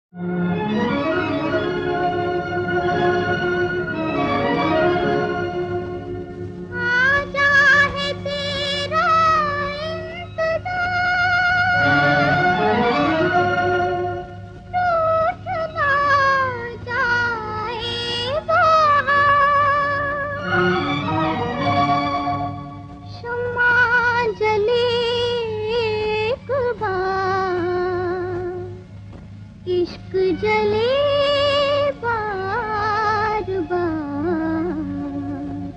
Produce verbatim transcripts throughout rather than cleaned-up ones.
इश्क जले बार बार,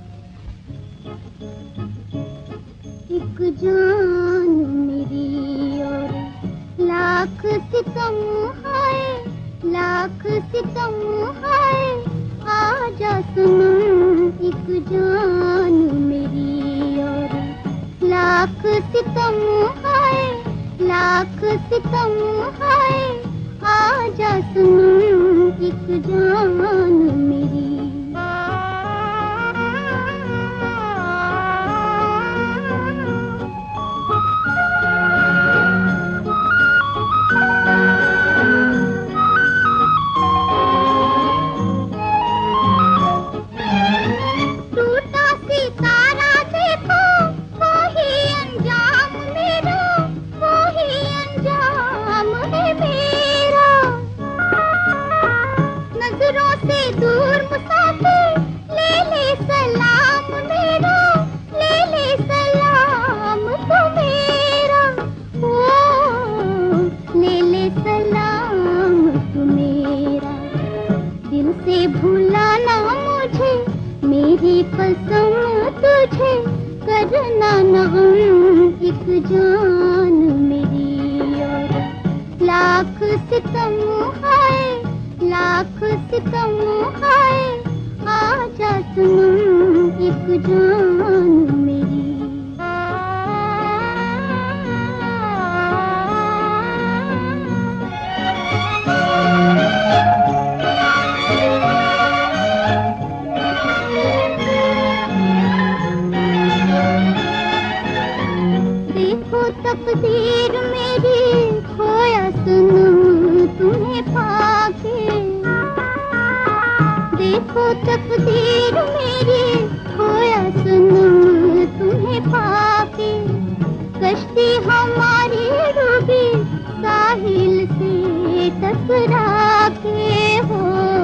एक जान मेरी और लाख सितम है, लाख सितम है, आजा सनम। एक जान मेरी और लाख सितम है, लाख सितम है, आजा सनम। एक जान मेरी टूटा सितारा देखो, वही अंजाम मेरा, वही अंजाम है मेरा। नजरों से दूर मुसाफिर, ले ले सलाम मेरा, ले ले सलाम तो मेरा। ओ ले ले सलाम तो मेरा। दिल से भुलाना मुझे, मेरी कसम तुझे, करना ना गम। एक जान मेरी और लाख सितम है, लाख सितम है, आजा सनम। एक जान मेरी देखो तकदीर मेरी, खोया सनम तुम्हें पाके। देखो तकदीर मेरी, खोया सनम तुम्हें पाके। कश्ती हमारी डूबी साहिल से टकरा के, हो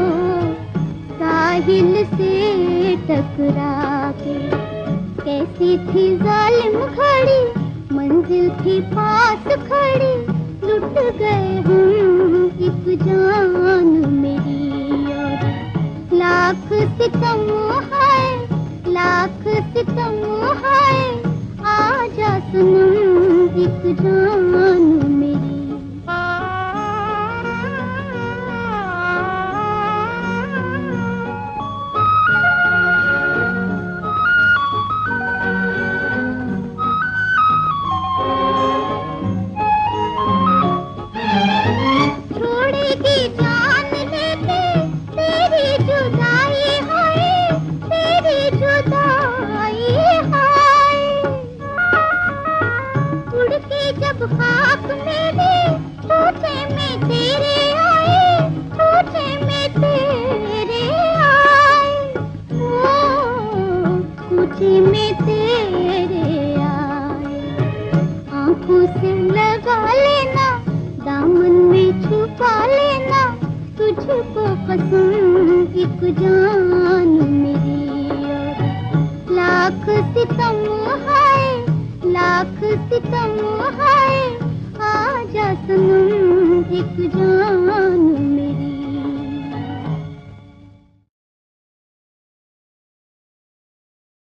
साहिल से टकरा के। कैसी थी जालिम घड़ी, मंजिल थी पास खड़ी, लुट गए हम। एक जान मेरी और लाख सितम है, लाख सितम है, आजा सनम। एक जान मेरी खाक मेरे टूटे में तेरे आए, टूटे में तेरे आए। ओ टूटे में तेरे आए। आंखों से लगा लेना, दामन में छुपा लेना, तुझको कसम। एक जान मेरी और लाख सितम है, लाख सितम है, आजा सनम। एक जान